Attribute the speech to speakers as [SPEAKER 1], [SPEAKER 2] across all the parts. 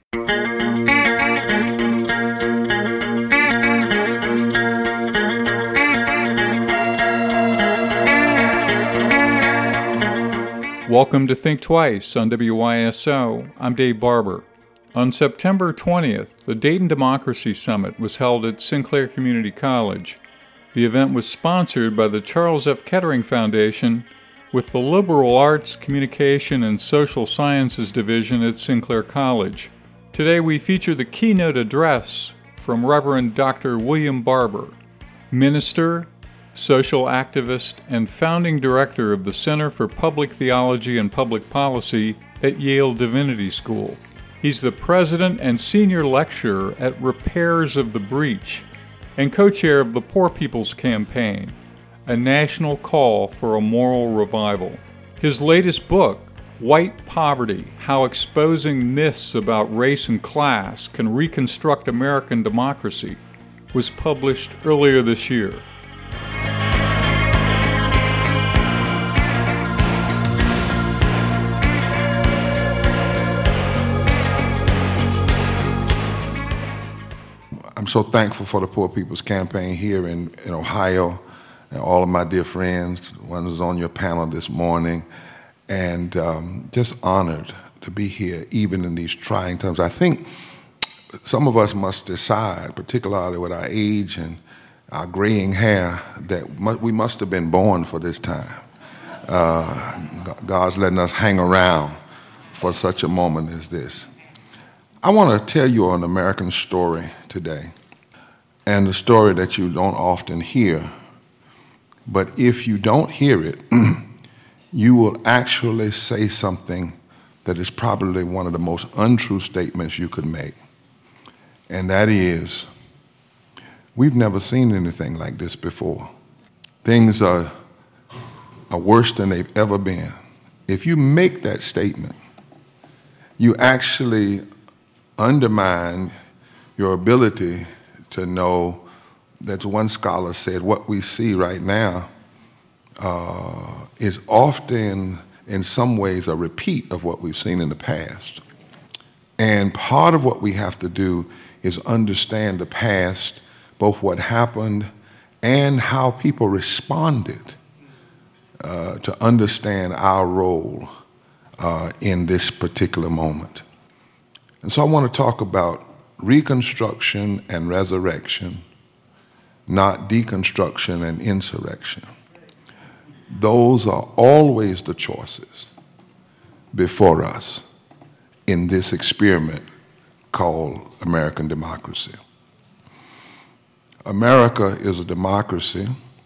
[SPEAKER 1] Welcome to Think Twice on WYSO. I'm Dave Barber. On September 20th, the Dayton Democracy Summit was held at Sinclair Community College. The event was sponsored by the Charles F. Kettering Foundation with the Liberal Arts, Communication, and Social Sciences Division at Sinclair College. Today we feature the keynote address from Reverend Dr. William Barber, minister, social activist, and founding director of the Center for Public Theology and Public Policy at Yale Divinity School. He's the president and senior lecturer at Repairs of the Breach and co-chair of the Poor People's Campaign, a national call for a moral revival. His latest book, White Poverty: How Exposing Myths About Race and Class Can Reconstruct American Democracy, was published earlier this year.
[SPEAKER 2] I'm so thankful for the Poor People's Campaign here in Ohio, and all of my dear friends, the ones who's on your panel this morning, and just honored to be here even in these trying times. I think some of us must decide, particularly with our age and our graying hair, that we must have been born for this time. God's letting us hang around for such a moment as this. I want to tell you an American story today, and a story that you don't often hear, but if you don't hear it, you will actually say something that is probably one of the most untrue statements you could make, and that is, we've never seen anything like this before. Things are worse than they've ever been. If you make that statement, you actually undermine your ability to know that one scholar said what we see right now is often in some ways a repeat of what we've seen in the past. And part of what we have to do is understand the past, both what happened and how people responded, to understand our role in this particular moment. And so I want to talk about reconstruction and resurrection, not deconstruction and insurrection. Those are always the choices before us in this experiment called American democracy. America is a democracy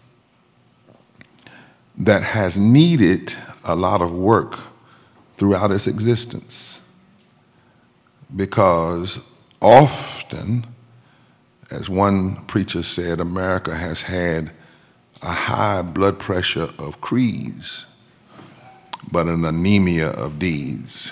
[SPEAKER 2] that has needed a lot of work throughout its existence, because often, as one preacher said, America has had a high blood pressure of creeds, but an anemia of deeds.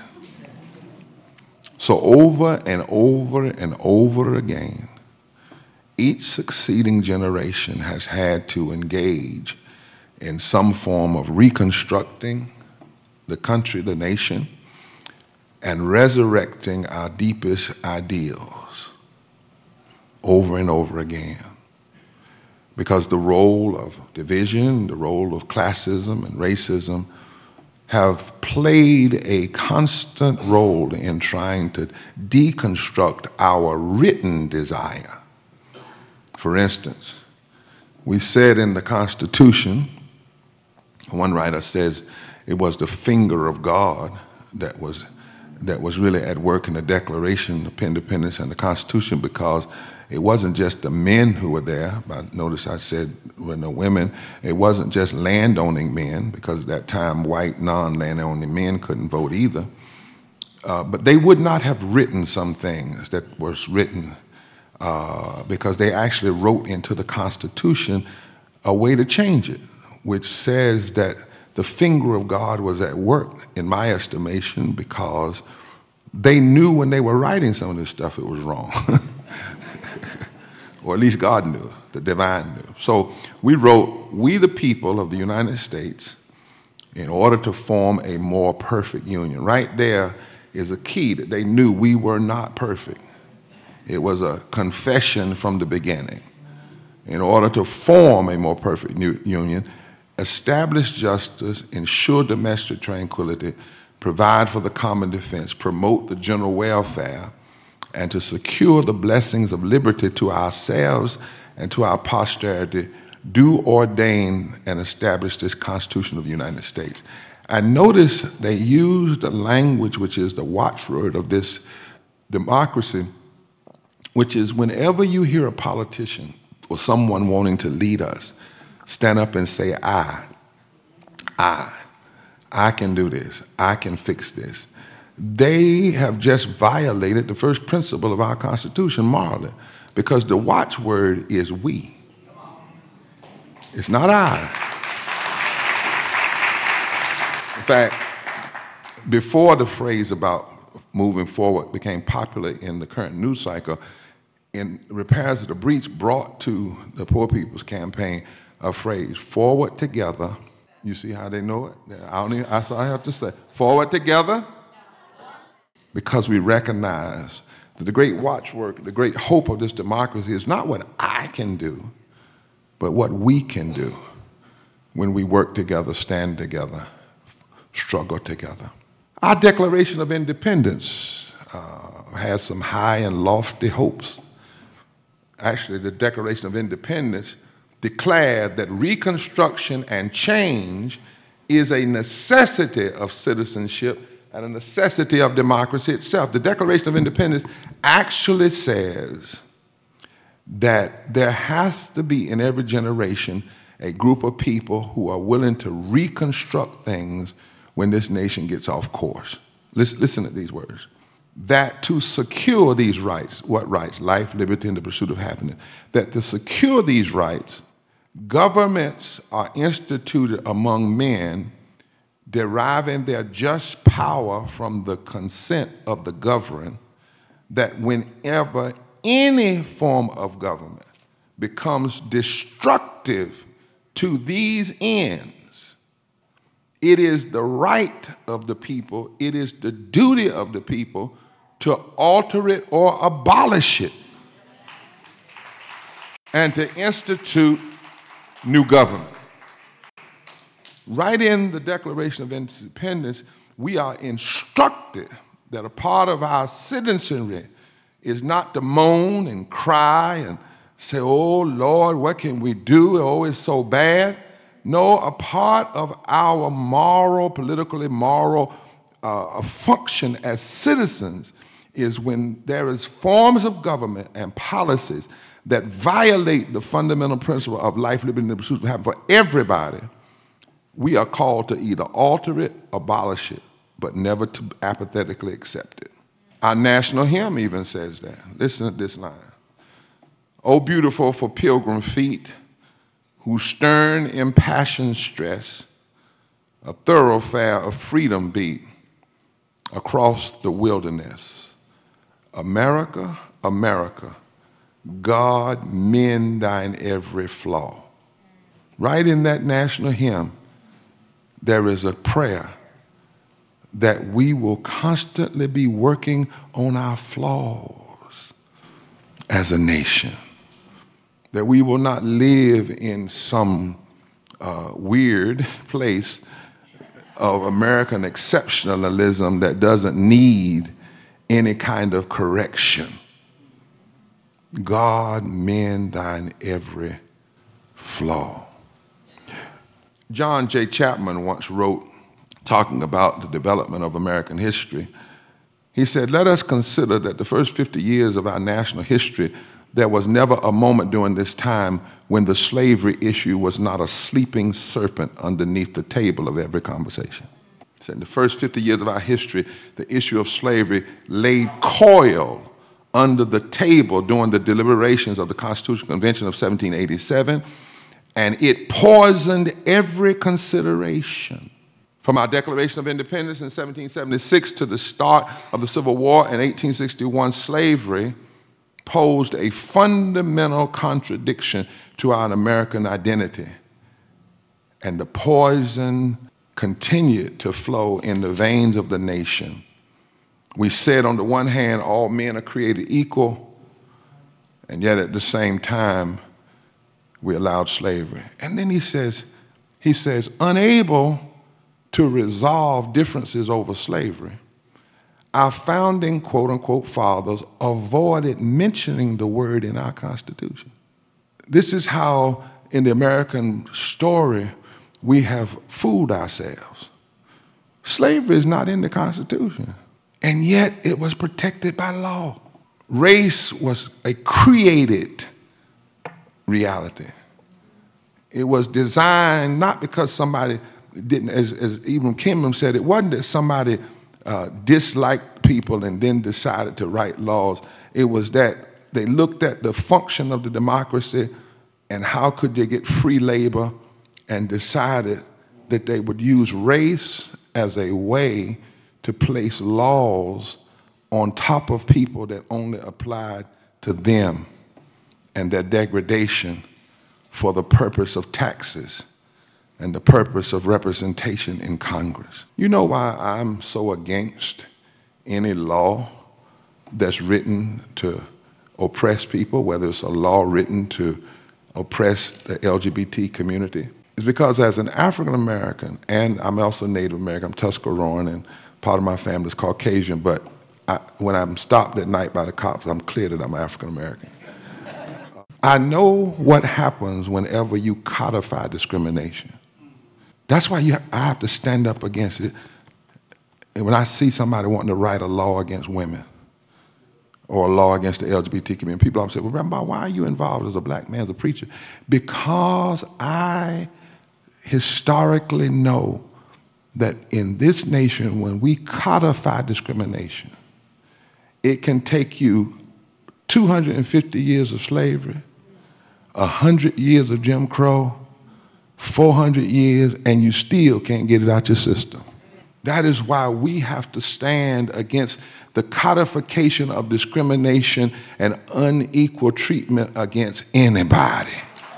[SPEAKER 2] So over and over and over again, each succeeding generation has had to engage in some form of reconstructing the country, the nation, and resurrecting our deepest ideals over and over again. Because the role of division, the role of classism and racism have played a constant role in trying to deconstruct our written desire. For instance, we said in the Constitution, one writer says it was the finger of God that was really at work in the Declaration of Independence and the Constitution, because it wasn't just the men who were there, but notice I said were no women. It wasn't just landowning men, because at that time white non-landowning men couldn't vote either. But they would not have written some things that was written because they actually wrote into the Constitution a way to change it, which says that the finger of God was at work, in my estimation, because they knew when they were writing some of this stuff it was wrong. Or at least God knew, the divine knew. So we wrote, "We the people of the United States, in order to form a more perfect union." Right there is a key that they knew we were not perfect. It was a confession from the beginning. In order to form a more perfect union, establish justice, ensure domestic tranquility, provide for the common defense, promote the general welfare, and to secure the blessings of liberty to ourselves and to our posterity, do ordain and establish this Constitution of the United States. And notice they used a language which is the watchword of this democracy, which is whenever you hear a politician or someone wanting to lead us stand up and say, I can do this, I can fix this, they have just violated the first principle of our Constitution morally, because the watchword is we. It's not I. In fact, before the phrase about moving forward became popular in the current news cycle, in Repairs of the Breach brought to the Poor People's Campaign a phrase, forward together. You see how they know it? That's all I have to say. Forward together. Because we recognize that the great watchword, the great hope of this democracy is not what I can do, but what we can do when we work together, stand together, struggle together. Our Declaration of Independence has some high and lofty hopes. Actually, the Declaration of Independence declared that reconstruction and change is a necessity of citizenship and a necessity of democracy itself. The Declaration of Independence actually says that there has to be in every generation a group of people who are willing to reconstruct things when this nation gets off course. Listen to these words. That to secure these rights, what rights? Life, liberty, and the pursuit of happiness. That to secure these rights, governments are instituted among men, deriving their just power from the consent of the governed, that whenever any form of government becomes destructive to these ends, it is the right of the people, it is the duty of the people to alter it or abolish it and to institute new government. Right in the Declaration of Independence, we are instructed that a part of our citizenry is not to moan and cry and say, oh, Lord, what can we do? Oh, it's so bad. No, a part of our moral, politically moral function as citizens is when there is forms of government and policies that violate the fundamental principle of life, liberty, and the pursuit of happiness for everybody, we are called to either alter it, abolish it, but never to apathetically accept it. Our national hymn even says that. Listen to this line. Oh, beautiful for pilgrim feet, whose stern, impassioned stress a thoroughfare of freedom beat across the wilderness. America, America, God mend thine every flaw. Right in that national hymn, there is a prayer that we will constantly be working on our flaws as a nation, that we will not live in some weird place of American exceptionalism that doesn't need any kind of correction. God mend thine every flaw. John J. Chapman once wrote, talking about the development of American history, he said, let us consider that the first 50 years of our national history, there was never a moment during this time when the slavery issue was not a sleeping serpent underneath the table of every conversation. He said, in the first 50 years of our history, the issue of slavery laid coil under the table during the deliberations of the Constitutional Convention of 1787, and it poisoned every consideration. From our Declaration of Independence in 1776 to the start of the Civil War in 1861, slavery posed a fundamental contradiction to our American identity. And the poison continued to flow in the veins of the nation We said on the one hand, all men are created equal, and yet at the same time, we allowed slavery. And then he says, unable to resolve differences over slavery, our founding quote-unquote fathers avoided mentioning the word in our Constitution. This is how, in the American story, we have fooled ourselves. Slavery is not in the Constitution, and yet it was protected by law. Race was a created reality. It was designed not because somebody didn't, as Ibram Kenan said, it wasn't that somebody disliked people and then decided to write laws. It was that they looked at the function of the democracy and how could they get free labor, and decided that they would use race as a way to place laws on top of people that only applied to them and their degradation for the purpose of taxes and the purpose of representation in Congress. You know why I'm so against any law that's written to oppress people, whether it's a law written to oppress the LGBT community? It's because as an African American, and I'm also Native American, I'm Tuscaroran, and part of my family is Caucasian, but when I'm stopped at night by the cops, I'm clear that I'm African American. I know what happens whenever you codify discrimination. That's why I have to stand up against it. And when I see somebody wanting to write a law against women or a law against the LGBT community, people always say, well, Rabbi, why are you involved as a black man, as a preacher? Because I historically know that in this nation, when we codify discrimination, it can take you 250 years of slavery, 100 years of Jim Crow, 400 years, and you still can't get it out your system. That is why we have to stand against the codification of discrimination and unequal treatment against anybody.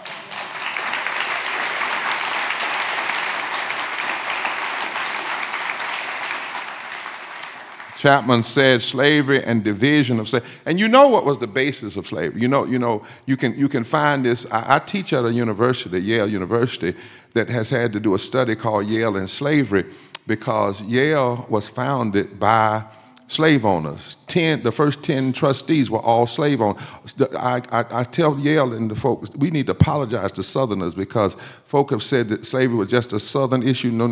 [SPEAKER 2] Chapman said slavery and division of slavery. And you know what was the basis of slavery. You can find this. I teach at a university, Yale University, that has had to do a study called Yale and Slavery, because Yale was founded by slave owners. The first 10 trustees were all slave owners. I tell Yale and the folks, we need to apologize to Southerners, because folk have said that slavery was just a Southern issue. No.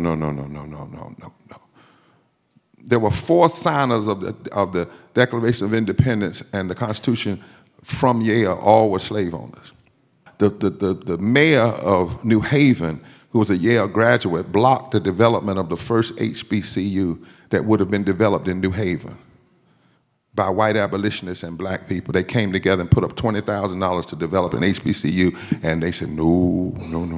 [SPEAKER 2] There were 4 signers of the Declaration of Independence and the Constitution from Yale, all were slave owners. The mayor of New Haven, who was a Yale graduate, blocked the development of the first HBCU that would have been developed in New Haven by white abolitionists and black people. They came together and put up $20,000 to develop an HBCU, and they said, no.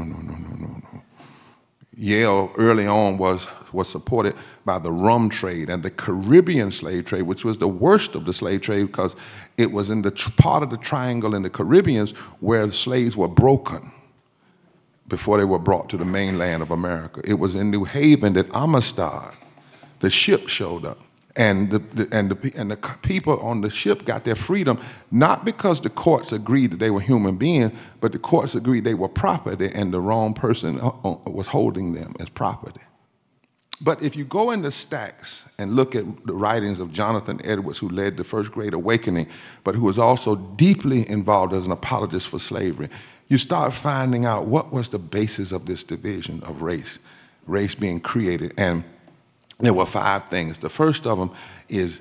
[SPEAKER 2] Yale early on was supported by the rum trade and the Caribbean slave trade, which was the worst of the slave trade because it was in the part of the triangle in the Caribbeans where the slaves were broken before they were brought to the mainland of America. It was in New Haven that Amistad, the ship, showed up. And the people on the ship got their freedom, not because the courts agreed that they were human beings, but the courts agreed they were property and the wrong person was holding them as property. But if you go into Stax and look at the writings of Jonathan Edwards, who led the First Great Awakening, but who was also deeply involved as an apologist for slavery, you start finding out what was the basis of this division of race being created. And there were 5 things. The first of them is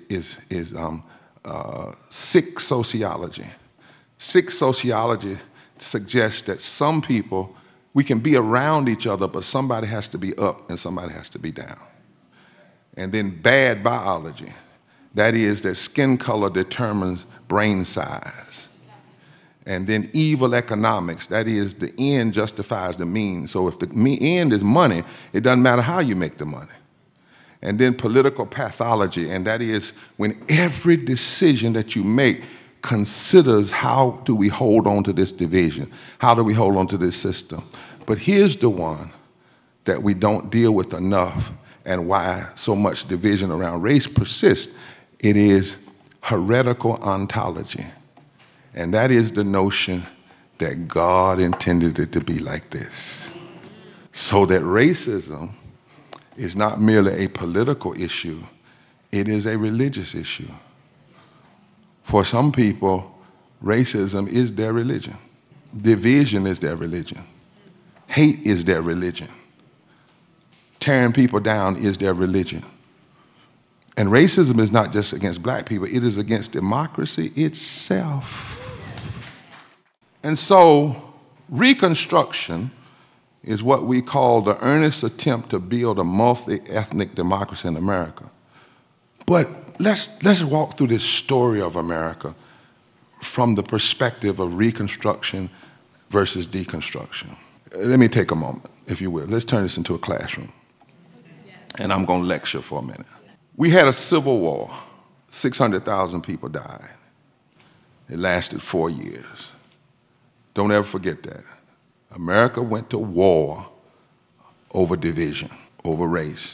[SPEAKER 2] sick sociology. Sick sociology suggests that some people, we can be around each other, but somebody has to be up and somebody has to be down. And then bad biology. That is that skin color determines brain size. And then evil economics. That is the end justifies the means. So if the end is money, it doesn't matter how you make the money. And then political pathology, and that is when every decision that you make considers how do we hold on to this division? How do we hold on to this system? But here's the one that we don't deal with enough, and why so much division around race persists. It is heretical ontology. And that is the notion that God intended it to be like this. So that racism is not merely a political issue, it is a religious issue. For some people, racism is their religion. Division is their religion. Hate is their religion. Tearing people down is their religion. And racism is not just against black people, it is against democracy itself. And so, Reconstruction is what we call the earnest attempt to build a multi-ethnic democracy in America. But let's walk through this story of America from the perspective of Reconstruction versus deconstruction. Let me take a moment, if you will. Let's turn this into a classroom. And I'm going to lecture for a minute. We had a civil war. 600,000 people died. It lasted 4 years. Don't ever forget that. America went to war over division, over race.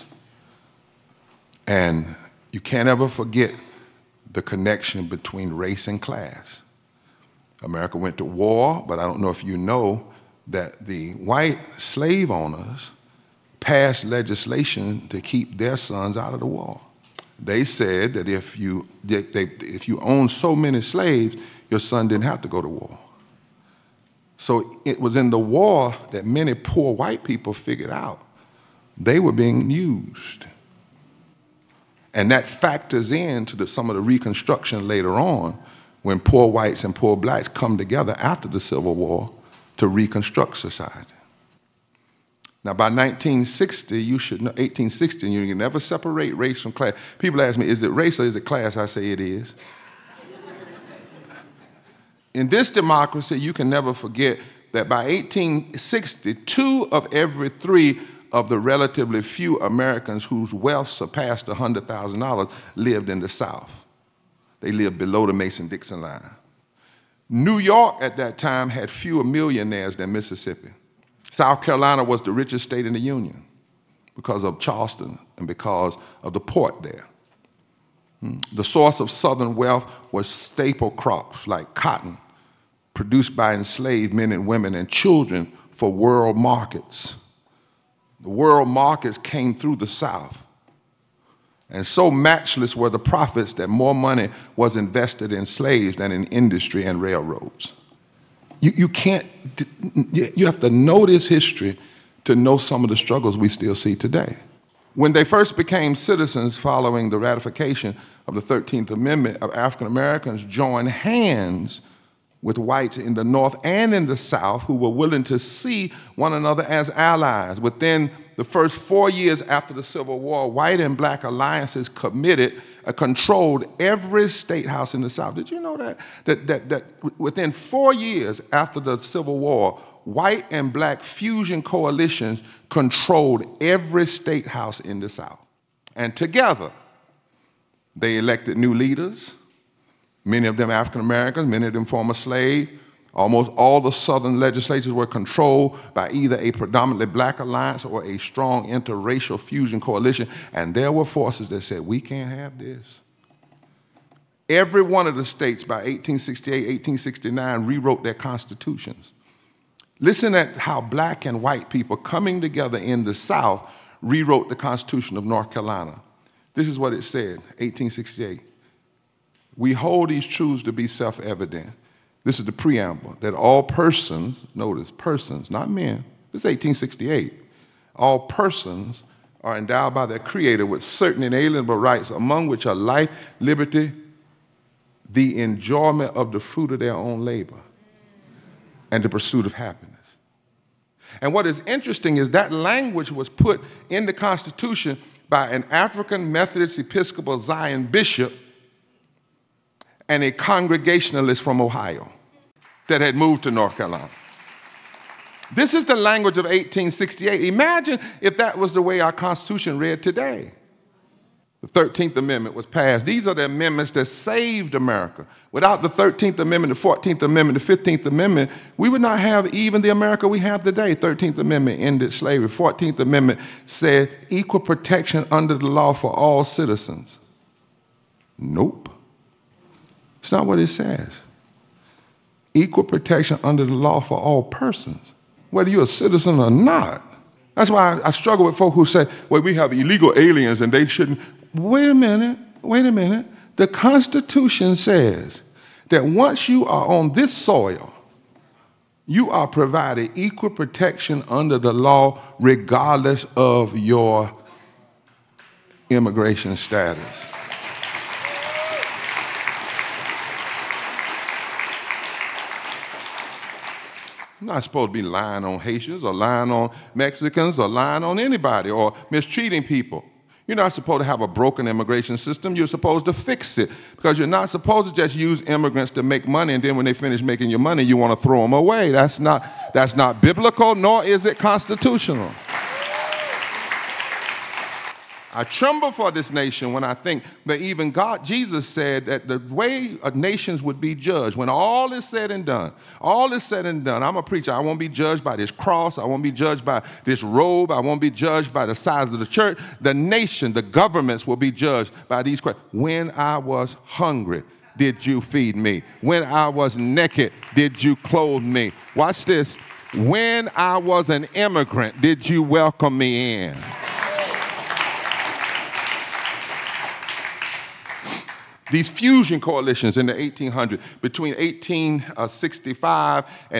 [SPEAKER 2] And you can't ever forget the connection between race and class. America went to war, but I don't know if you know that the white slave owners passed legislation to keep their sons out of the war. They said that if you owned so many slaves, your son didn't have to go to war. So it was in the war that many poor white people figured out they were being used. And that factors into some of the Reconstruction later on when poor whites and poor blacks come together after the Civil War to reconstruct society. Now, by 1960, you should know, 1860, you can never separate race from class. People ask me, is it race or is it class? I say it is. In this democracy, you can never forget that by 1860, 2 of every 3 of the relatively few Americans whose wealth surpassed $100,000 lived in the South. They lived below the Mason-Dixon line. New York at that time had fewer millionaires than Mississippi. South Carolina was the richest state in the Union because of Charleston and because of the port there. The source of Southern wealth was staple crops like cotton, produced by enslaved men and women and children for world markets. The world markets came through the South. And so matchless were the profits that more money was invested in slaves than in industry and railroads. You have to know this history to know some of the struggles we still see today. When they first became citizens following the ratification of the 13th Amendment, African Americans joined hands with whites in the North and in the South who were willing to see one another as allies. Within the first 4 years after the Civil War, white and black alliances controlled every state house in the South. Did you know that? That within 4 years after the Civil War, white and black fusion coalitions controlled every state house in the South. And together, they elected new leaders, many of them African Americans, many of them former slaves. Almost all the Southern legislatures were controlled by either a predominantly black alliance or a strong interracial fusion coalition. And there were forces that said, we can't have this. Every one of the states by 1868, 1869 rewrote their constitutions. Listen at how black and white people coming together in the South rewrote the Constitution of North Carolina. This is what it said, 1868. We hold these truths to be self-evident. This is the preamble, that all persons, notice, persons, not men, this is 1868, all persons are endowed by their Creator with certain inalienable rights, among which are life, liberty, the enjoyment of the fruit of their own labor, and the pursuit of happiness. And what is interesting is that language was put in the Constitution by an African Methodist Episcopal Zion bishop and a Congregationalist from Ohio that had moved to North Carolina. This is the language of 1868. Imagine if that was the way our Constitution read today. The 13th Amendment was passed. These are the amendments that saved America. Without the 13th Amendment, the 14th Amendment, the 15th Amendment, we would not have even the America we have today. 13th Amendment ended slavery. 14th Amendment said equal protection under the law for all citizens. Nope. It's not what it says. Equal protection under the law for all persons, whether you're a citizen or not. That's why I struggle with folk who say, well, we have illegal aliens and they shouldn't. Wait a minute. The Constitution says that once you are on this soil, you are provided equal protection under the law regardless of your immigration status. I'm not supposed to be lying on Haitians or lying on Mexicans or lying on anybody or mistreating people. You're not supposed to have a broken immigration system. You're supposed to fix it because you're not supposed to just use immigrants to make money and then when they finish making your money, you want to throw them away. That's not biblical, nor is it constitutional. I tremble for this nation when I think that even Jesus said that the way nations would be judged, when all is said and done, I'm a preacher. I won't be judged by this cross. I won't be judged by this robe. I won't be judged by the size of the church. The nation, the governments will be judged by these questions. When I was hungry, did you feed me? When I was naked, did you clothe me? Watch this. When I was an immigrant, did you welcome me in? These fusion coalitions in the 1800s, between 1865 and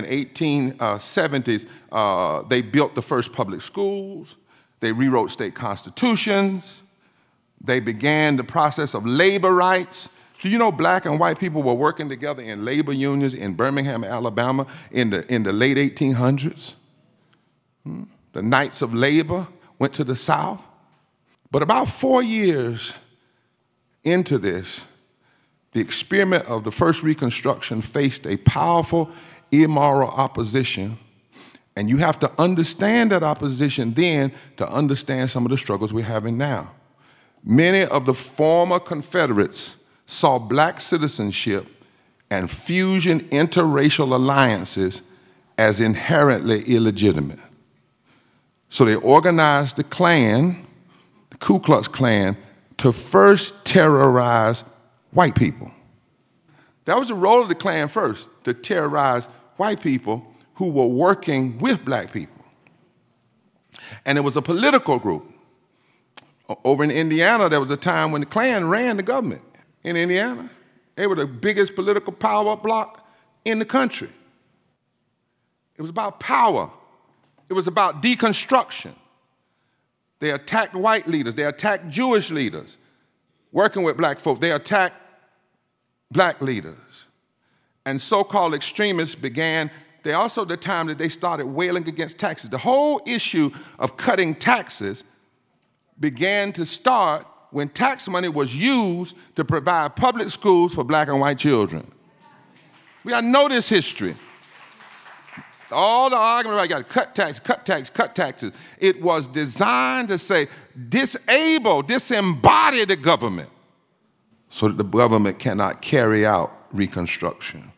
[SPEAKER 2] 1870s, they built the first public schools, they rewrote state constitutions, they began the process of labor rights. Do you know black and white people were working together in labor unions in Birmingham, Alabama in the late 1800s? The Knights of Labor went to the South. But about 4 years into this, the experiment of the first Reconstruction faced a powerful, immoral opposition, and you have to understand that opposition then to understand some of the struggles we're having now. Many of the former Confederates saw black citizenship and fusion interracial alliances as inherently illegitimate. So they organized the Klan, the Ku Klux Klan, to first terrorize white people. That was the role of the Klan first, to terrorize white people who were working with black people. And it was a political group. Over in Indiana, there was a time when the Klan ran the government in Indiana. They were the biggest political power block in the country. It was about power. It was about deconstruction. They attacked white leaders. They attacked Jewish leaders. Working with black folk, they attacked black leaders. And so-called extremists began, they also the time that they started wailing against taxes. The whole issue of cutting taxes began to start when tax money was used to provide public schools for black and white children. We got to know this history. All the argument about got to cut taxes. It was designed to say, disembody the government so that the government cannot carry out Reconstruction.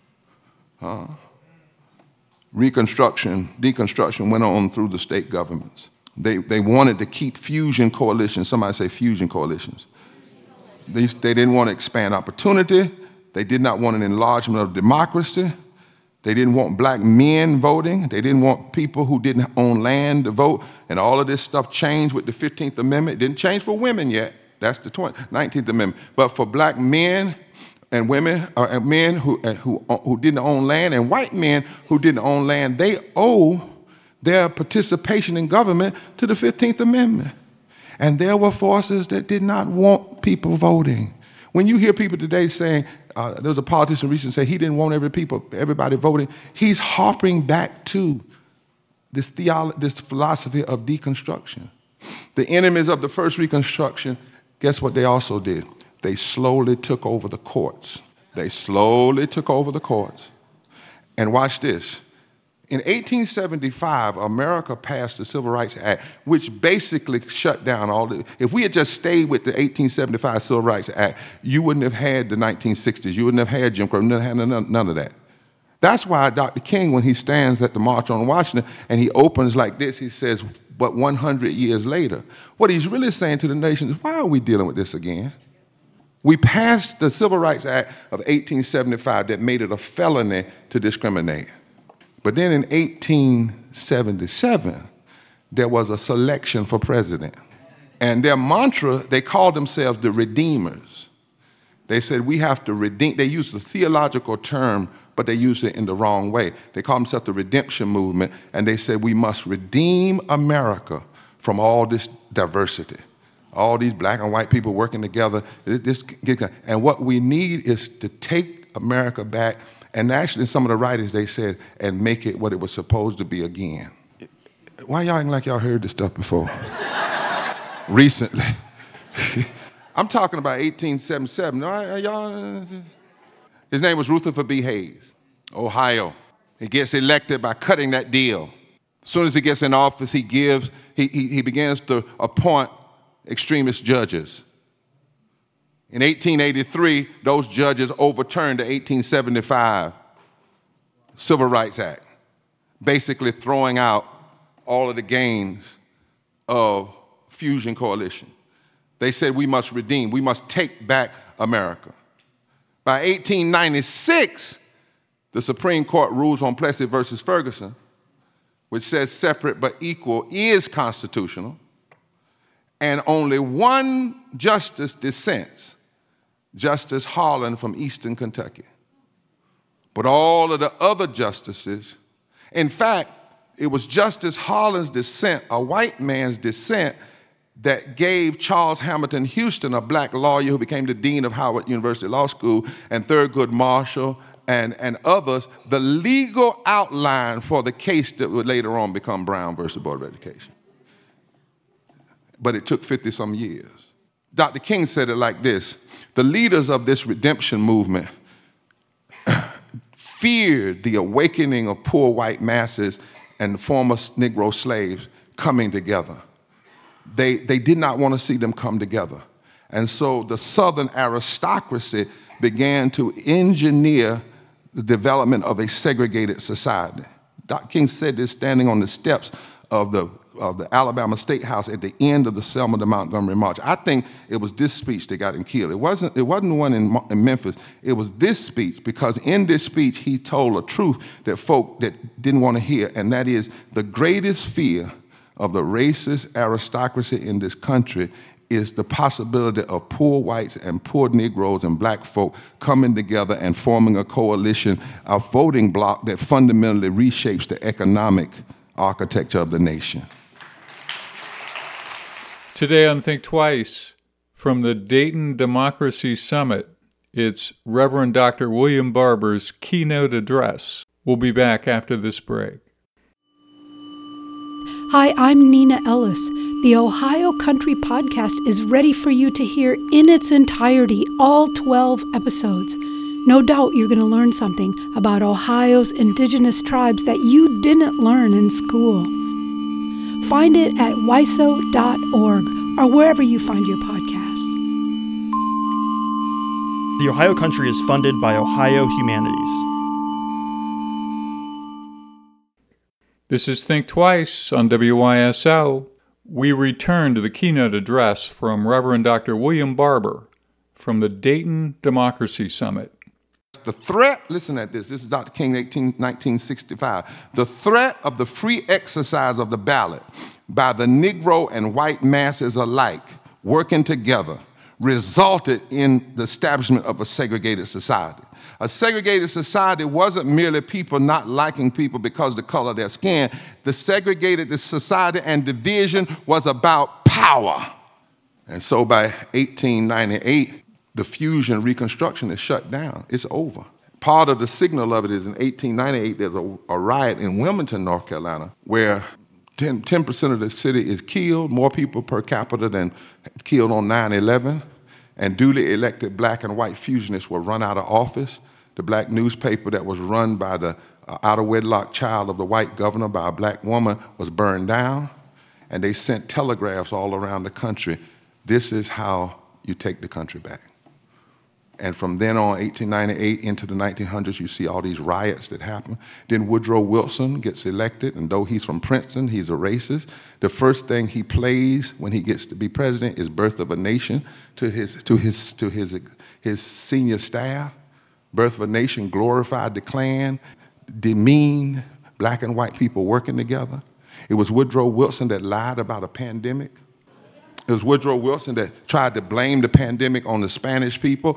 [SPEAKER 2] Deconstruction went on through the state governments. They wanted to keep fusion coalitions. Somebody say fusion coalitions. They didn't want to expand opportunity. They did not want an enlargement of democracy. They didn't want black men voting. They didn't want people who didn't own land to vote. And all of this stuff changed with the 15th Amendment. It didn't change for women yet. That's the 19th Amendment. But for black men and women, men who didn't own land, and white men who didn't own land, they owe their participation in government to the 15th Amendment. And there were forces that did not want people voting. When you hear people today saying, there was a politician recently say he didn't want everybody voting, he's harping back to this philosophy of deconstruction. The enemies of the first Reconstruction, guess what they also did? They slowly took over the courts. And watch this. In 1875, America passed the Civil Rights Act, which basically shut down all the. If we had just stayed with the 1875 Civil Rights Act, you wouldn't have had the 1960s. You wouldn't have had Jim Crow. You wouldn't have had none of that. That's why Dr. King, when he stands at the March on Washington and he opens like this, he says, but 100 years later. What he's really saying to the nation is, why are we dealing with this again? We passed the Civil Rights Act of 1875 that made it a felony to discriminate. But then in 1877, there was a selection for president. And their mantra, they called themselves the Redeemers. They said, we have to redeem. They used the theological term, but they used it in the wrong way. They called themselves the Redemption Movement, and they said, we must redeem America from all this diversity. All these black and white people working together. And what we need is to take America back. And actually, some of the writers, they said, and make it what it was supposed to be again. Why y'all acting like y'all heard this stuff before? Recently. I'm talking about 1877. His name was Rutherford B. Hayes, Ohio. He gets elected by cutting that deal. As soon as he gets in office, he begins to appoint extremist judges. In 1883, those judges overturned the 1875 Civil Rights Act, basically throwing out all of the gains of Fusion Coalition. They said we must redeem, we must take back America. By 1896, the Supreme Court rules on Plessy versus Ferguson, which says separate but equal is constitutional, and only one justice dissents, Justice Harlan from Eastern Kentucky. But all of the other justices, in fact, it was Justice Harlan's dissent, a white man's dissent, that gave Charles Hamilton Houston, a black lawyer who became the dean of Howard University Law School, and Thurgood Marshall and others, the legal outline for the case that would later on become Brown versus Board of Education. But it took 50-some years. Dr. King said it like this: the leaders of this redemption movement feared the awakening of poor white masses and former Negro slaves coming together. They did not want to see them come together. And so the Southern aristocracy began to engineer the development of a segregated society. Dr. King said this standing on the steps of the Alabama State House at the end of the Selma to Montgomery March. I think it was this speech that got him killed. It wasn't the one in Memphis. It was this speech, because in this speech he told a truth that folk that didn't want to hear, and that is the greatest fear of the racist aristocracy in this country is the possibility of poor whites and poor Negroes and black folk coming together and forming a coalition, a voting bloc that fundamentally reshapes the economic architecture of the nation.
[SPEAKER 1] Today on Think Twice, from the Dayton Democracy Summit, it's Reverend Dr. William Barber's keynote address. We'll be back after this break.
[SPEAKER 3] Hi, I'm Nina Ellis. The Ohio Country Podcast is ready for you to hear in its entirety, all 12 episodes. No doubt you're going to learn something about Ohio's indigenous tribes that you didn't learn in school. Find it at wiso.org or wherever you find your podcasts.
[SPEAKER 4] The Ohio Country is funded by Ohio Humanities.
[SPEAKER 1] This is Think Twice on WYSO. We return to the keynote address from Reverend Dr. William Barber from the Dayton Democracy Summit.
[SPEAKER 2] The threat, listen at this is Dr. King, 1965. The threat of the free exercise of the ballot by the Negro and white masses alike working together resulted in the establishment of a segregated society. A segregated society wasn't merely people not liking people because of the color of their skin. The segregated society and division was about power. And so by 1898, the Fusion Reconstruction is shut down. It's over. Part of the signal of it is in 1898, there's a riot in Wilmington, North Carolina, where 10% of the city is killed, more people per capita than killed on 9/11, and duly elected black and white fusionists were run out of office. The black newspaper that was run by the out-of-wedlock child of the white governor by a black woman was burned down, and they sent telegraphs all around the country. This is how you take the country back. And from then on, 1898 into the 1900s, you see all these riots that happen. Then Woodrow Wilson gets elected, and though he's from Princeton, he's a racist. The first thing he plays when he gets to be president is Birth of a Nation to his senior staff. Birth of a Nation glorified the Klan, demeaned black and white people working together. It was Woodrow Wilson that lied about a pandemic. It was Woodrow Wilson that tried to blame the pandemic on the Spanish people,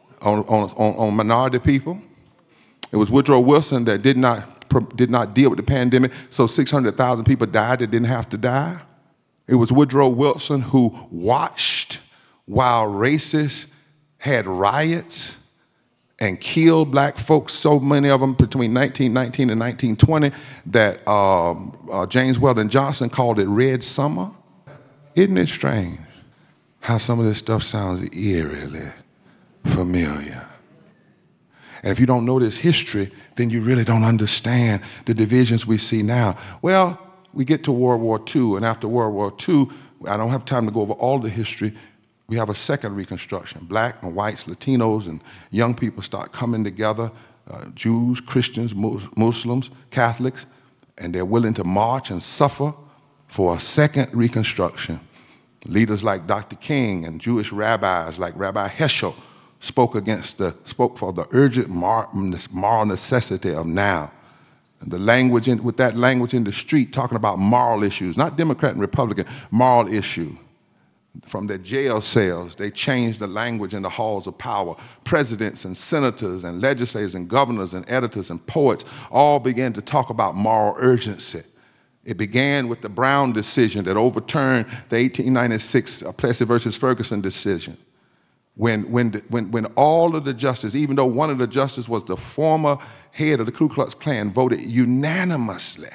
[SPEAKER 2] on minority people. It was Woodrow Wilson that did not deal with the pandemic, so 600,000 people died that didn't have to die. It was Woodrow Wilson who watched while racists had riots and killed black folks, so many of them between 1919 and 1920 that James Weldon Johnson called it Red Summer. Isn't it strange how some of this stuff sounds eerily familiar? And if you don't know this history, then you really don't understand the divisions we see now. Well, we get to World War II, and after World War II, I don't have time to go over all the history. We have a second Reconstruction. Black and whites, Latinos, and young people start coming together, Jews, Christians, Muslims, Catholics, and they're willing to march and suffer for a second Reconstruction. Leaders like Dr. King and Jewish rabbis like Rabbi Heschel spoke for the urgent moral necessity of now. And the language with that language in the street, talking about moral issues, not Democrat and Republican, moral issue. From their jail cells, they changed the language in the halls of power. Presidents and senators and legislators and governors and editors and poets all began to talk about moral urgency. It began with the Brown decision that overturned the 1896 Plessy versus Ferguson decision. When all of the justices, even though one of the justices was the former head of the Ku Klux Klan, voted unanimously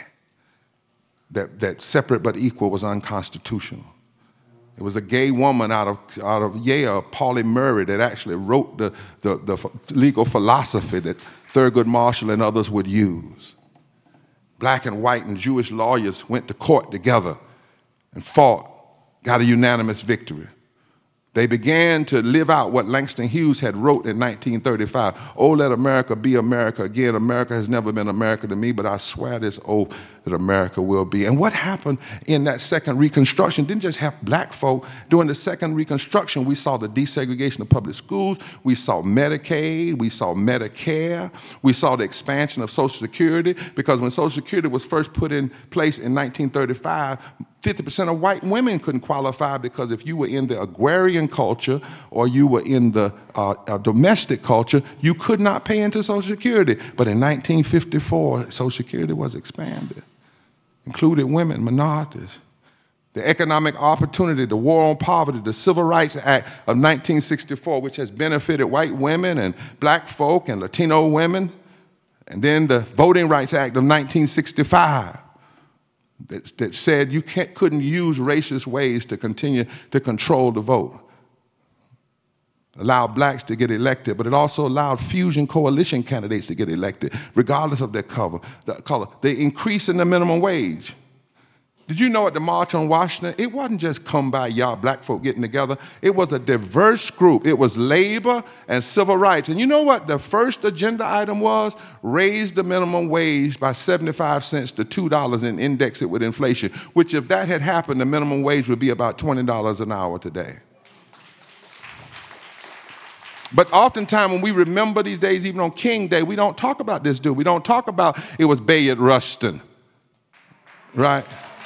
[SPEAKER 2] that separate but equal was unconstitutional. It was a gay woman out of Yale, Pauli Murray, that actually wrote the legal philosophy that Thurgood Marshall and others would use. Black and white and Jewish lawyers went to court together and fought, got a unanimous victory. They began to live out what Langston Hughes had wrote in 1935. Oh, let America be America again. America has never been America to me, but I swear this oath that America will be. And what happened in that second Reconstruction didn't just have black folk. During the second Reconstruction, we saw the desegregation of public schools. We saw Medicaid. We saw Medicare. We saw the expansion of Social Security, because when Social Security was first put in place in 1935, 50% of white women couldn't qualify, because if you were in the agrarian culture or you were in the domestic culture, you could not pay into Social Security. But in 1954, Social Security was expanded, included women, minorities. The economic opportunity, the war on poverty, the Civil Rights Act of 1964, which has benefited white women and black folk and Latino women, and then the Voting Rights Act of 1965. That said you couldn't use racist ways to continue to control the vote. Allowed blacks to get elected, but it also allowed fusion coalition candidates to get elected, regardless of their color. The increase in the minimum wage. Did you know at the March on Washington, it wasn't just come by y'all black folk getting together. It was a diverse group. It was labor and civil rights. And you know what the first agenda item was? Raise the minimum wage by 75 cents to $2 and index it with inflation, which if that had happened, the minimum wage would be about $20 an hour today. But oftentimes when we remember these days, even on King Day, we don't talk about this dude. We don't talk about it was Bayard Rustin, right?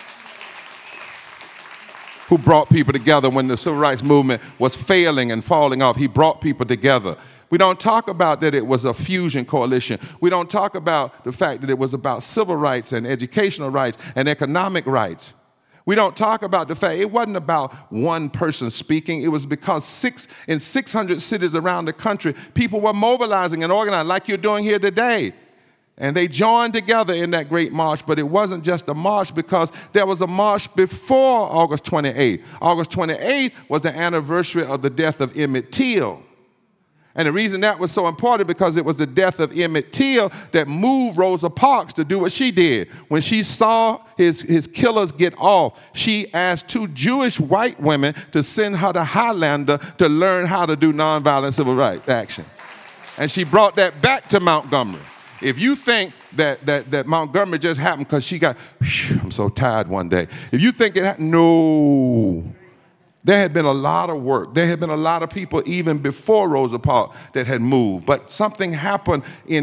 [SPEAKER 2] Who brought people together when the civil rights movement was failing and falling off. He brought people together. We don't talk about that it was a fusion coalition. We don't talk about the fact that it was about civil rights and educational rights and economic rights. We don't talk about the fact it wasn't about one person speaking. It was because in 600 cities around the country, people were mobilizing and organizing like you're doing here today. And they joined together in that great march, but it wasn't just a march, because there was a march before August 28th. August 28th was the anniversary of the death of Emmett Till. And the reason that was so important because it was the death of Emmett Till that moved Rosa Parks to do what she did. When she saw his killers get off, she asked 2 Jewish white women to send her to Highlander to learn how to do nonviolent civil rights action. And she brought that back to Montgomery. If you think that Montgomery just happened because she got, I'm so tired one day. If you think it happened, no. There had been a lot of work. There had been a lot of people even before Rosa Parks that had moved. But something happened in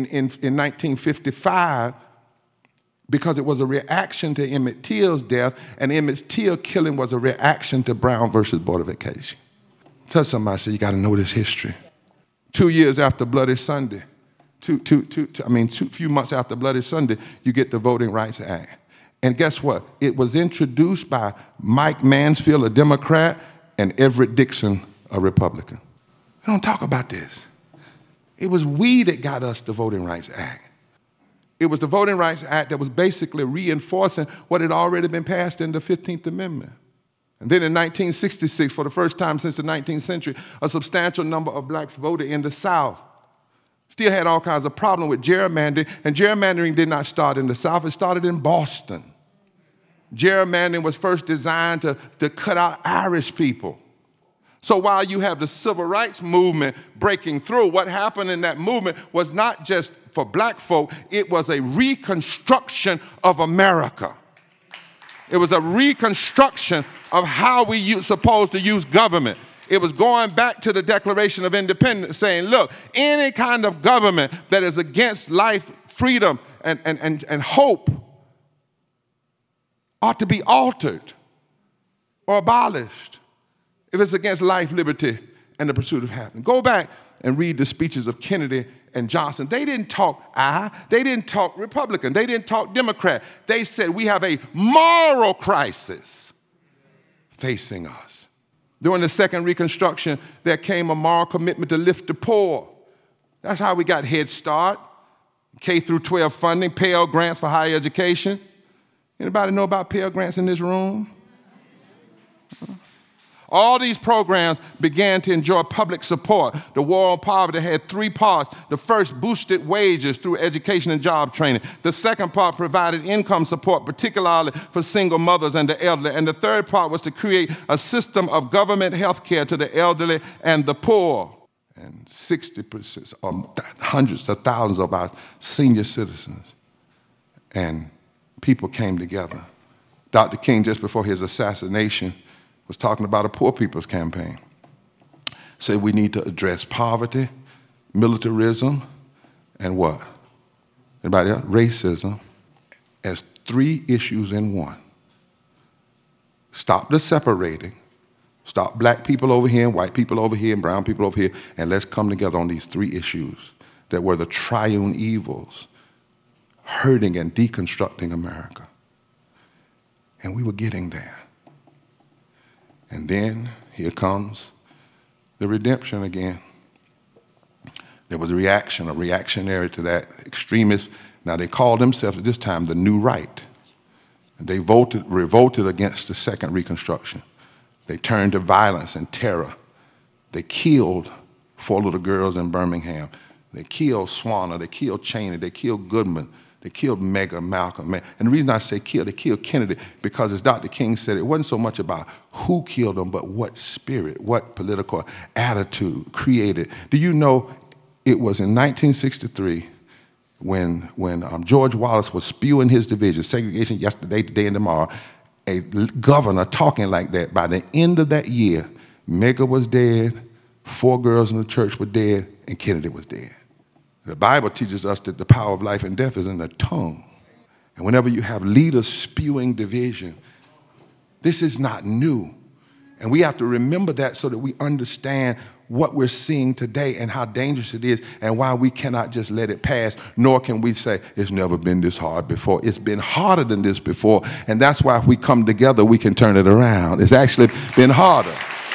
[SPEAKER 2] 1955 because it was a reaction to Emmett Till's death, and Emmett Till killing was a reaction to Brown versus Board of Education. Tell somebody, say, you got to know this history. 2 years after Bloody Sunday, few months after Bloody Sunday, you get the Voting Rights Act. And guess what? It was introduced by Mike Mansfield, a Democrat, and Everett Dixon, a Republican. We don't talk about this. It was we that got us the Voting Rights Act. It was the Voting Rights Act that was basically reinforcing what had already been passed in the 15th Amendment. And then in 1966, for the first time since the 19th century, a substantial number of blacks voted in the South. Still had all kinds of problems with gerrymandering, and gerrymandering did not start in the South, it started in Boston. Gerrymandering was first designed to cut out Irish people. So while you have the civil rights movement breaking through, what happened in that movement was not just for black folk, it was a reconstruction of America. It was a reconstruction of how we supposed to use government. It was going back to the Declaration of Independence saying, look, any kind of government that is against life, freedom, and hope ought to be altered or abolished if it's against life, liberty, and the pursuit of happiness. Go back and read the speeches of Kennedy and Johnson. They didn't talk they didn't talk Republican, they didn't talk Democrat. They said we have a moral crisis facing us. During the Second Reconstruction, there came a moral commitment to lift the poor. That's how we got Head Start, K through 12 funding, Pell Grants for higher education. Anybody know about Pell Grants in this room? All these programs began to enjoy public support. The war on poverty had 3 parts. The first boosted wages through education and job training. The second part provided income support, particularly for single mothers and the elderly. And the third part was to create a system of government health care to the elderly and the poor. And 60%, or hundreds of thousands of our senior citizens and people came together. Dr. King, just before his assassination, was talking about a poor people's campaign. Said we need to address poverty, militarism, and what? Anybody else? Racism as 3 issues in one. Stop the separating. Stop black people over here and white people over here and brown people over here, and let's come together on these 3 issues that were the triune evils hurting and deconstructing America. And we were getting there. And then here comes the redemption again. There was a reactionary to that, extremist. Now they called themselves at this time the New Right. And they revolted against the Second Reconstruction. They turned to violence and terror. They killed 4 little girls in Birmingham. They killed Swanner, they killed Cheney, they killed Goodman. They killed Malcolm. And the reason I say kill, they killed Kennedy, because as Dr. King said, it wasn't so much about who killed them, but what spirit, what political attitude created. Do you know it was in 1963 when George Wallace was spewing his division, segregation yesterday, today, and tomorrow, a governor talking like that. By the end of that year, Medgar was dead, 4 girls in the church were dead, and Kennedy was dead. The Bible teaches us that the power of life and death is in the tongue. And whenever you have leaders spewing division, this is not new. And we have to remember that so that we understand what we're seeing today and how dangerous it is and why we cannot just let it pass, nor can we say, it's never been this hard before. It's been harder than this before. And that's why if we come together, we can turn it around. It's actually been harder.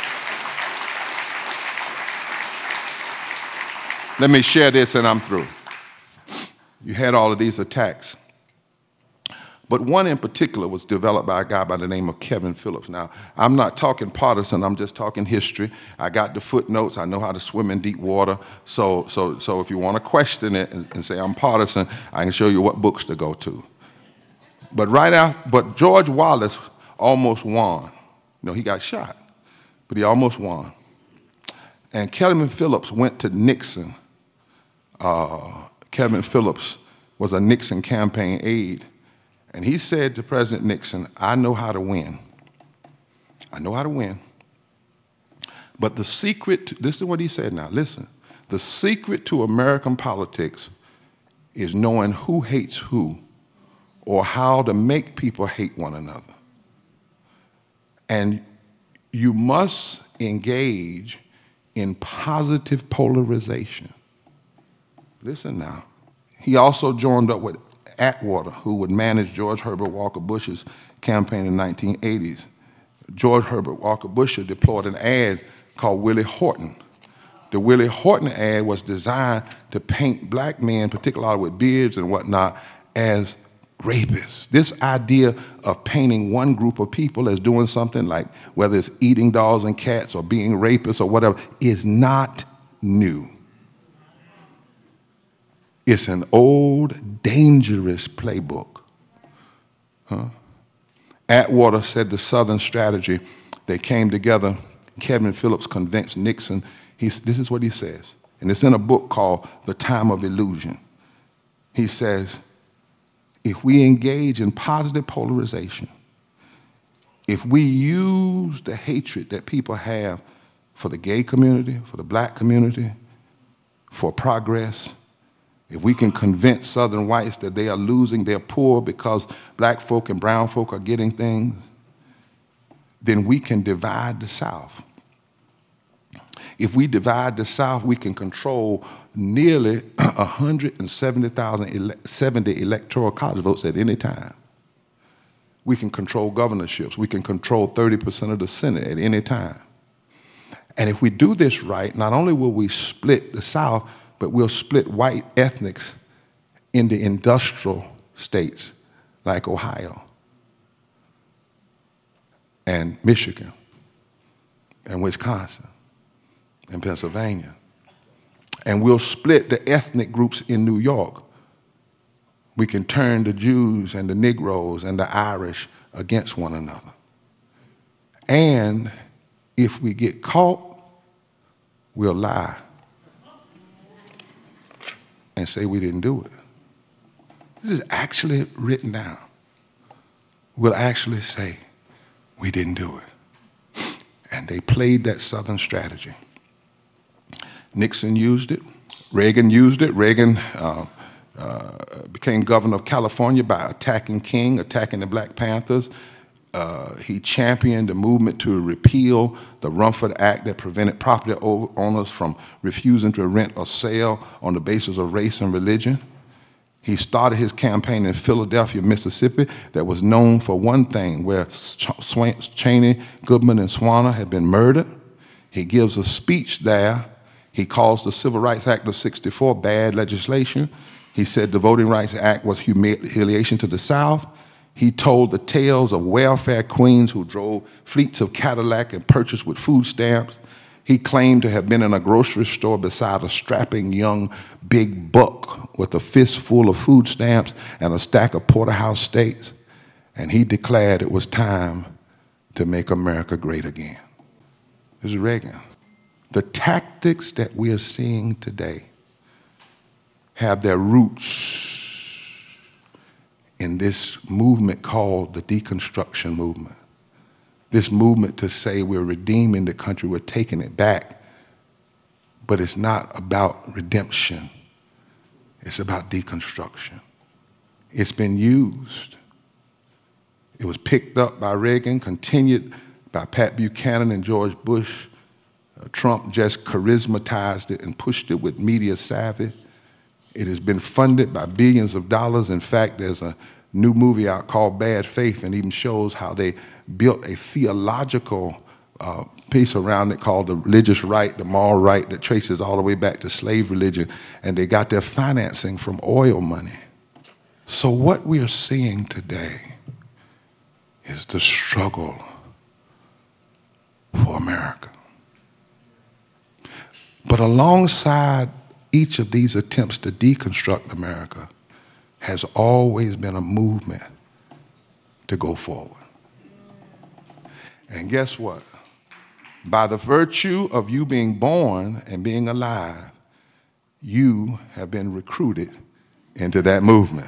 [SPEAKER 2] Let me share this and I'm through. You had all of these attacks But one in particular was developed by a guy by the name of Kevin Phillips. Now, I'm not talking partisan, I'm just talking history. I got the footnotes, I know how to swim in deep water. So if you want to question it and say I'm partisan, I can show you what books to go to. But George Wallace almost won. He got shot, but he almost won. And Kevin Phillips went to Nixon. Kevin Phillips was a Nixon campaign aide. And he said to President Nixon, I know how to win. I know how to win. But the secret, this is what he said now, listen. The secret to American politics is knowing who hates who or how to make people hate one another. And you must engage in positive polarization. Listen now. He also joined up with Atwater, who would manage George Herbert Walker Bush's campaign in the 1980s. George Herbert Walker Bush deployed an ad called Willie Horton. The Willie Horton ad was designed to paint black men, particularly with beards and whatnot, as rapists. This idea of painting one group of people as doing something like whether it's eating dogs and cats or being rapists or whatever is not new. It's an old, dangerous playbook. Atwater said the Southern strategy, they came together. Kevin Phillips convinced Nixon. This is what he says, and it's in a book called The Time of Illusion. He says, if we engage in positive polarization, if we use the hatred that people have for the gay community, for the black community, for progress, if we can convince Southern whites that they are losing, they're poor because black folk and brown folk are getting things, then we can divide the South. If we divide the South, we can control nearly 170,070 electoral college votes at any time. We can control governorships. We can control 30% of the Senate at any time. And if we do this right, not only will we split the South, but we'll split white ethnics into industrial states like Ohio and Michigan and Wisconsin and Pennsylvania. And we'll split the ethnic groups in New York. We can turn the Jews and the Negroes and the Irish against one another. And if we get caught, we'll lie and say we didn't do it. This is actually written down. We'll actually say we didn't do it. And they played that Southern strategy. Nixon used it. Reagan used it. Reagan became governor of California by attacking King, attacking the Black Panthers. He championed the movement to repeal the Rumford Act that prevented property owners from refusing to rent or sell on the basis of race and religion. He started his campaign in Philadelphia, Mississippi, that was known for one thing, where Cheney, Goodman, and Swanner had been murdered. He gives a speech there. He calls the Civil Rights Act of '64 bad legislation. He said the Voting Rights Act was humiliation to the South. He told the tales of welfare queens who drove fleets of Cadillac and purchased with food stamps. He claimed to have been in a grocery store beside a strapping young big buck with a fistful of food stamps and a stack of porterhouse steaks. And he declared it was time to make America great again. This is Reagan. The tactics that we are seeing today have their roots in this movement called the Deconstruction Movement. This movement to say we're redeeming the country, we're taking it back. But it's not about redemption. It's about deconstruction. It's been used. It was picked up by Reagan, continued by Pat Buchanan and George Bush. Trump just charismatized it and pushed it with media savvy. It has been funded by billions of dollars. In fact, there's a new movie out called Bad Faith, and even shows how they built a theological piece around it called the religious right, the moral right, that traces all the way back to slave religion, and they got their financing from oil money. So what we are seeing today is the struggle for America. But alongside each of these attempts to deconstruct America has always been a movement to go forward. And guess what? By the virtue of you being born and being alive, you have been recruited into that movement.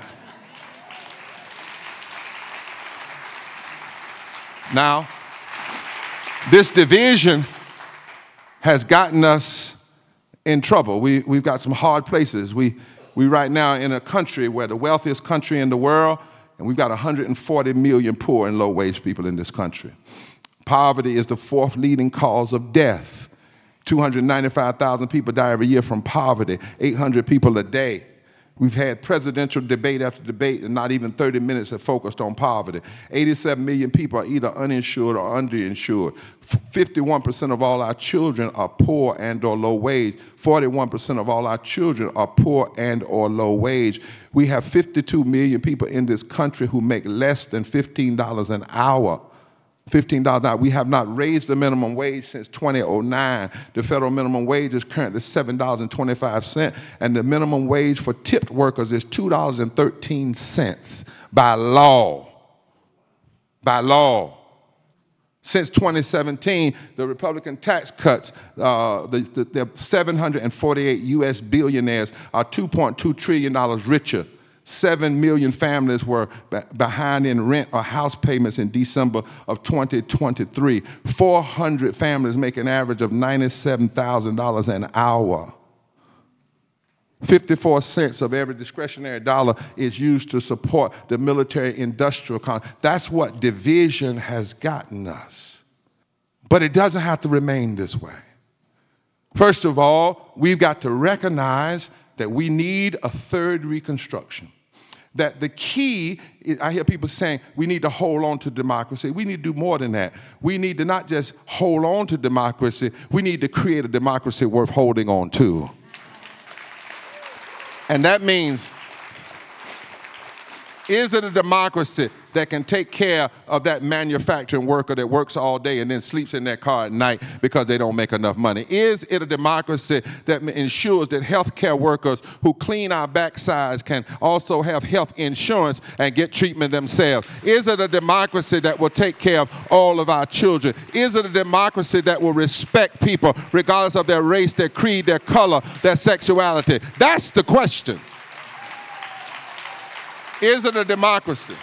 [SPEAKER 2] Now, this division has gotten us in trouble. We've got some hard places. We right now in a country where the wealthiest country in the world, and we've got 140 million poor and low-wage people in this country. Poverty is the fourth leading cause of death. 295,000 people die every year from poverty, 800 people a day. We've had presidential debate after debate, and not even 30 minutes have focused on poverty. 87 million people are either uninsured or underinsured. 51% of all our children are poor and or low wage. 41% of all our children are poor and or low wage. We have 52 million people in this country who make less than $15 an hour. $15 an hour. We have not raised the minimum wage since 2009. The federal minimum wage is currently $7.25, and the minimum wage for tipped workers is $2.13 by law. By law. Since 2017, the Republican tax cuts, the 748 U.S. billionaires are $2.2 trillion richer. 7 million families were behind in rent or house payments in December of 2023. 400 families make an average of $97,000 an hour. 54 cents of every discretionary dollar is used to support the military-industrial complex. That's what division has gotten us. But it doesn't have to remain this way. First of all, we've got to recognize that we need a third Reconstruction. That the key, I hear people saying, we need to hold on to democracy. We need to do more than that. We need to not just hold on to democracy, we need to create a democracy worth holding on to. And that means, is it a democracy that can take care of that manufacturing worker that works all day and then sleeps in their car at night because they don't make enough money? Is it a democracy that ensures that healthcare workers who clean our backsides can also have health insurance and get treatment themselves? Is it a democracy that will take care of all of our children? Is it a democracy that will respect people regardless of their race, their creed, their color, their sexuality? That's the question. Is it a democracy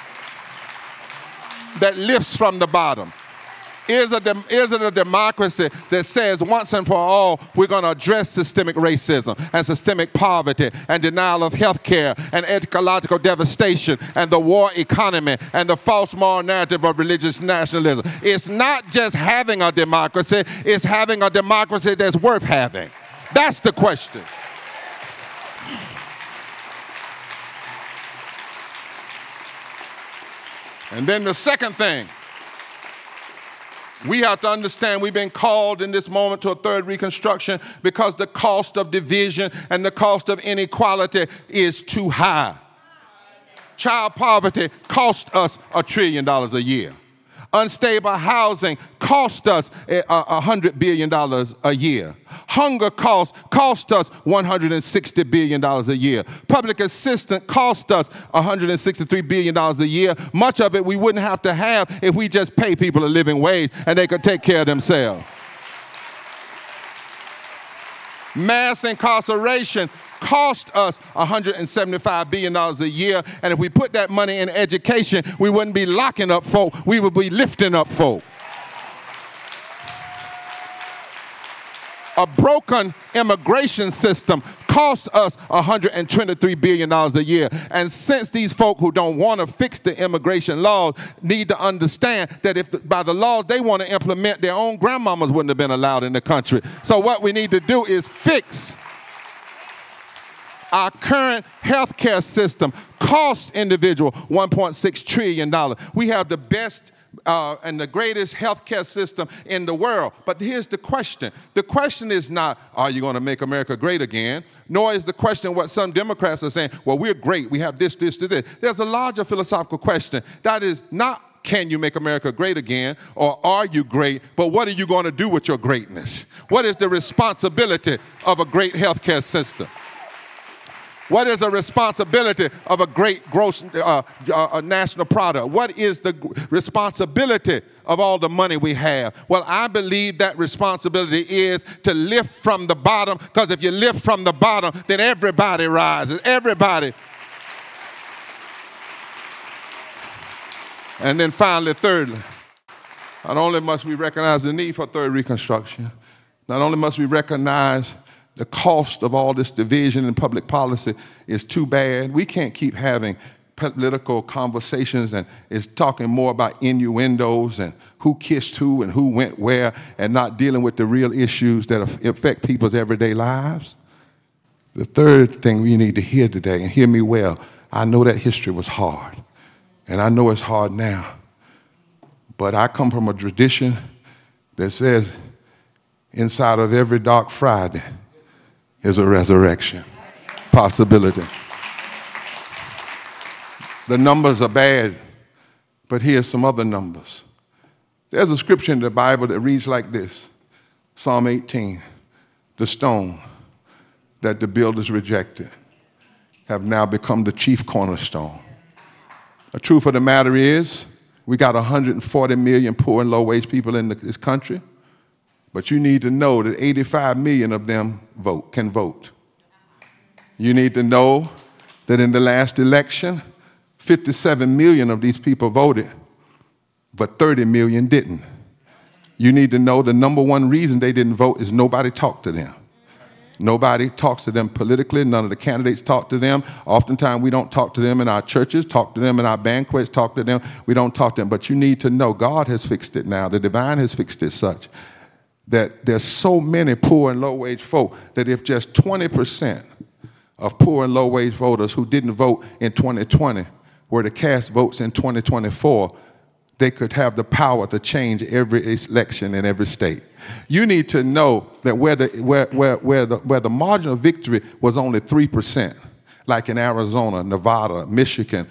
[SPEAKER 2] that lifts from the bottom? Is it a democracy that says once and for all we're going to address systemic racism and systemic poverty and denial of health care and ecological devastation and the war economy and the false moral narrative of religious nationalism? It's not just having a democracy, it's having a democracy that's worth having. That's the question. And then the second thing, we have to understand we've been called in this moment to a third Reconstruction because the cost of division and the cost of inequality is too high. Child poverty costs us $1 trillion a year. Unstable housing costs us $100 billion a year. Hunger cost us $160 billion a year. Public assistance cost us $163 billion a year. Much of it we wouldn't have to have if we just pay people a living wage and they could take care of themselves. Mass incarceration cost us $175 billion a year, and if we put that money in education, we wouldn't be locking up folk, we would be lifting up folk. A broken immigration system costs us $123 billion a year. And since these folk who don't want to fix the immigration laws need to understand that if by the laws they want to implement, their own grandmamas wouldn't have been allowed in the country. So what we need to do is fix Our current healthcare system costs individual $1.6 trillion. We have the best and the greatest healthcare system in the world. But here's the question. The question is not, are you going to make America great again? Nor is the question what some Democrats are saying, well, we're great. We have this, this, this. There's a larger philosophical question. That is not, can you make America great again, or are you great, but what are you going to do with your greatness? What is the responsibility of a great healthcare system? What is the responsibility of a great gross national product? What is the responsibility of all the money we have? Well, I believe that responsibility is to lift from the bottom, because if you lift from the bottom, then everybody rises. Everybody. And then finally, thirdly, not only must we recognize the need for third Reconstruction, not only must we recognize the cost of all this division in public policy is too bad. We can't keep having political conversations and it's talking more about innuendos and who kissed who and who went where and not dealing with the real issues that affect people's everyday lives. The third thing we need to hear today, and hear me well, I know that history was hard, and I know it's hard now, but I come from a tradition that says inside of every dark Friday is a resurrection possibility. The numbers are bad, but here's some other numbers. There's a scripture in the Bible that reads like this, Psalm 18, the stone that the builders rejected have now become the chief cornerstone. The truth of the matter is, we got 140 million poor and low-wage people in this country. But you need to know that 85 million of them can vote. You need to know that in the last election, 57 million of these people voted, but 30 million didn't. You need to know the number one reason they didn't vote is nobody talked to them. Nobody talks to them politically. None of the candidates talk to them. Oftentimes, we don't talk to them in our churches, talk to them in our banquets, talk to them. We don't talk to them. But you need to know God has fixed it now. The divine has fixed it such that there's so many poor and low-wage folk that if just 20% of poor and low-wage voters who didn't vote in 2020 were to cast votes in 2024, they could have the power to change every election in every state. You need to know that where the margin of victory was only 3%, like in Arizona, Nevada, Michigan,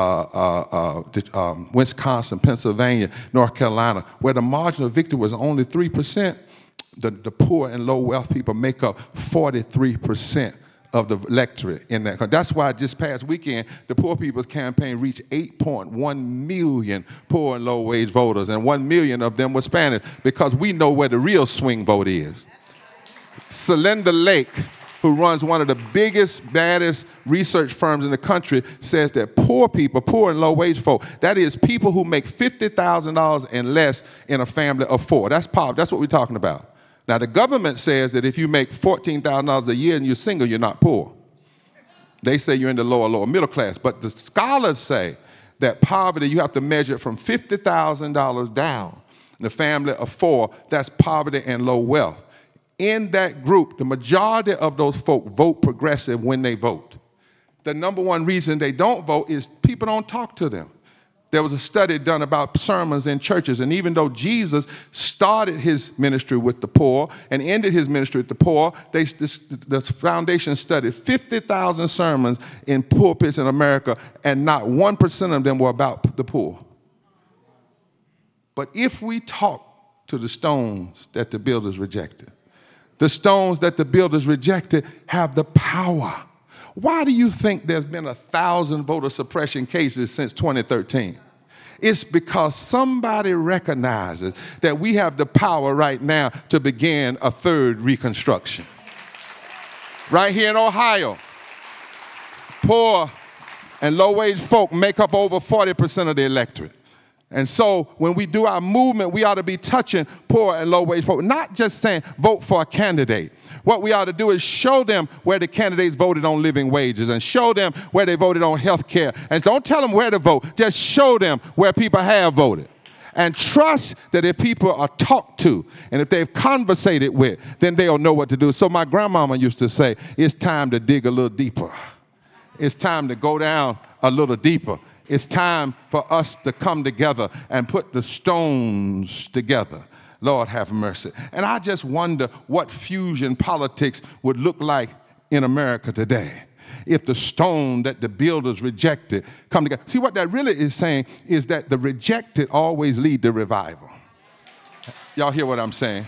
[SPEAKER 2] Wisconsin, Pennsylvania, North Carolina, where the margin of victory was only 3%, the poor and low wealth people make up 43% of the electorate in that country. That's why this past weekend, the Poor People's Campaign reached 8.1 million poor and low-wage voters, and 1 million of them were Spanish, because we know where the real swing vote is. Celinda Lake, who runs one of the biggest, baddest research firms in the country, says that poor people, poor and low-wage folk, that is people who make $50,000 and less in a family of four. That's poverty. That's what we're talking about. Now, the government says that if you make $14,000 a year and you're single, you're not poor. They say you're in the lower middle class. But the scholars say that poverty, you have to measure it from $50,000 down. In a family of four, that's poverty and low wealth. In that group, the majority of those folk vote progressive when they vote. The number one reason they don't vote is people don't talk to them. There was a study done about sermons in churches, and even though Jesus started his ministry with the poor and ended his ministry with the poor, the foundation studied 50,000 sermons in pulpits in America, and not 1% of them were about the poor. But if we talk to the stones that the builders rejected, the stones that the builders rejected have the power. Why do you think there's been 1,000 voter suppression cases since 2013? It's because somebody recognizes that we have the power right now to begin a third Reconstruction. Right here in Ohio, poor and low-wage folk make up over 40% of the electorate. And so when we do our movement, we ought to be touching poor and low-wage folk, not just saying vote for a candidate. What we ought to do is show them where the candidates voted on living wages, and show them where they voted on health care. And don't tell them where to vote, just show them where people have voted. And trust that if people are talked to and if they've conversated with, then they'll know what to do. So my grandmama used to say, it's time to dig a little deeper. It's time to go down a little deeper. It's time for us to come together and put the stones together. Lord have mercy. And I just wonder what fusion politics would look like in America today if the stone that the builders rejected come together. See, what that really is saying is that the rejected always lead to revival. Y'all hear what I'm saying?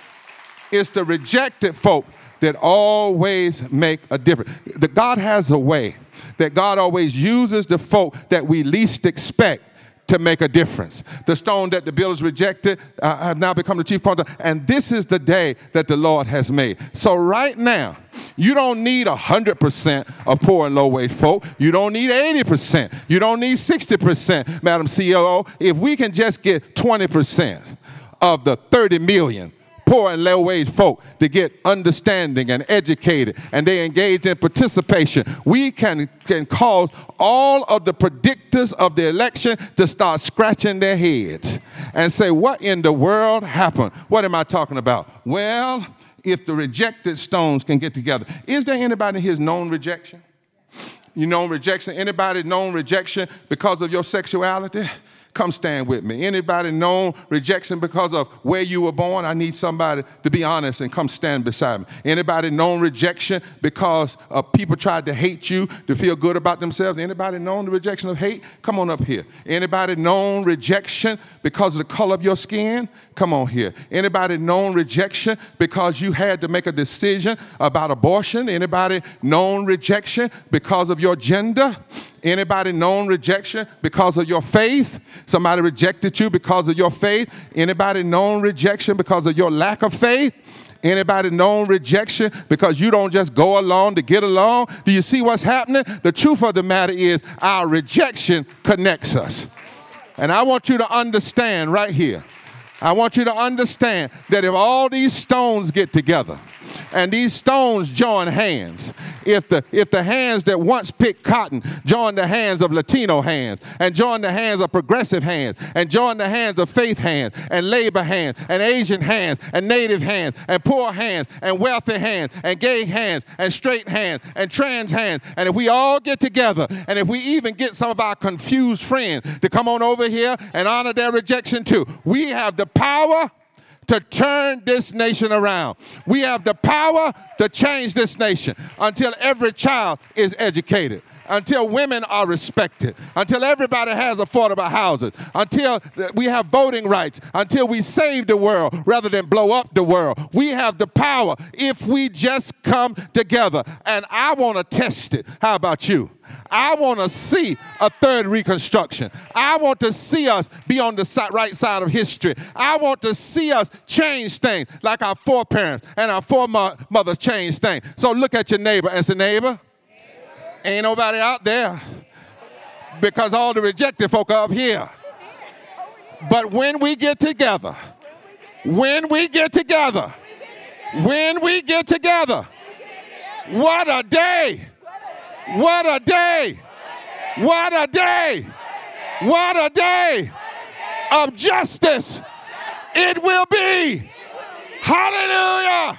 [SPEAKER 2] It's the rejected folk that always make a difference. That God has a way that God always uses the folk that we least expect to make a difference. The stone that the builders rejected have now become the chief cornerstone. And this is the day that the Lord has made. So right now, you don't need 100% of poor and low-wage folk. You don't need 80%. You don't need 60%, Madam COO. If we can just get 20% of the 30 million poor and low-wage folk to get understanding and educated, and they engage in participation, we can cause all of the predictors of the election to start scratching their heads and say, what in the world happened? What am I talking about? Well, if the rejected stones can get together. Is there anybody in here known rejection? You know rejection? Anybody known rejection because of your sexuality? Come stand with me. Anybody known rejection because of where you were born? I need somebody to be honest and come stand beside me. Anybody known rejection because people tried to hate you to feel good about themselves? Anybody known the rejection of hate? Come on up here. Anybody known rejection because of the color of your skin? Come on here. Anybody known rejection because you had to make a decision about abortion? Anybody known rejection because of your gender? Anybody known rejection because of your faith? Somebody rejected you because of your faith? Anybody known rejection because of your lack of faith? Anybody known rejection because you don't just go along to get along? Do you see what's happening? The truth of the matter is our rejection connects us. And I want you to understand right here. I want you to understand that if all these stones get together and these stones join hands, if the hands that once picked cotton join the hands of Latino hands and join the hands of progressive hands and join the hands of faith hands and labor hands and Asian hands and native hands and poor hands and wealthy hands and gay hands and straight hands and trans hands, and if we all get together and if we even get some of our confused friends to come on over here and honor their rejection too, we have the power to turn this nation around. We have the power to change this nation until every child is educated, until women are respected, until everybody has affordable houses, until we have voting rights, until we save the world rather than blow up the world. We have the power if we just come together. And I want to test it. How about you? I want to see a third Reconstruction. I want to see us be on the right side of history. I want to see us change things like our foreparents and our foremothers changed things. So look at your neighbor and say, neighbor, ain't nobody out there because all the rejected folk are up here. But when we get together, what a day. What a day! What a day! What a day of justice it will be! Hallelujah!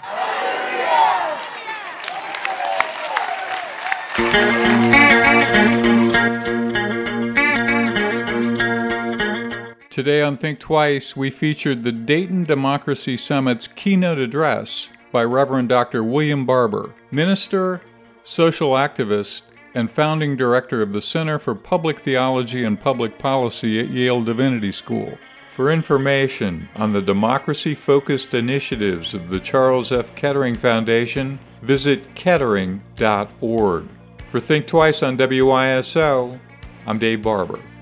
[SPEAKER 1] Today on Think Twice, we featured the Dayton Democracy Summit's keynote address by Reverend Dr. William Barber, minister, social activist, and founding director of the Center for Public Theology and Public Policy at Yale Divinity School. For information on the democracy-focused initiatives of the Charles F. Kettering Foundation, visit kettering.org. For Think Twice on WISO, I'm Dave Barber.